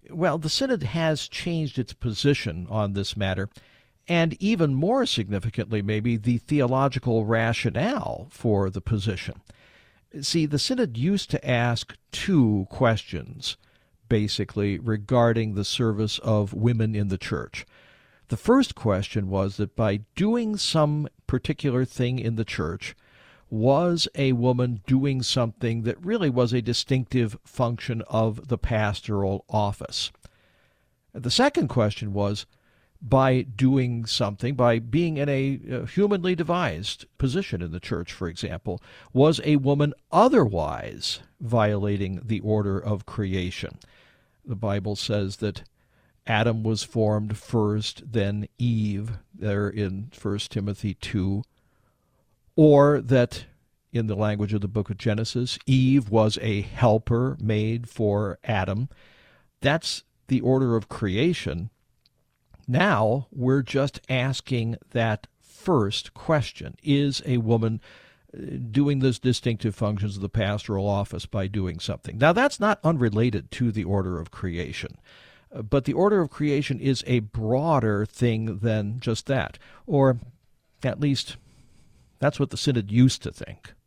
Well, the Synod has changed its position on this matter, and even more significantly, maybe, the theological rationale for the position. See, the Synod used to ask two questions, basically, regarding the service of women in the church. The first question was that by doing some particular thing in the church, was a woman doing something that really was a distinctive function of the pastoral office? The second question was, by doing something, by being in a humanly devised position in the church, for example, was a woman otherwise violating the order of creation? The Bible says that Adam was formed first, then Eve, there in 1 Timothy 2, or that, in the language of the book of Genesis, Eve was a helper made for Adam. That's the order of creation. Now we're just asking that first question. Is a woman doing those distinctive functions of the pastoral office by doing something? Now that's not unrelated to the order of creation. But the order of creation is a broader thing than just that. Or at least that's what the Synod used to think.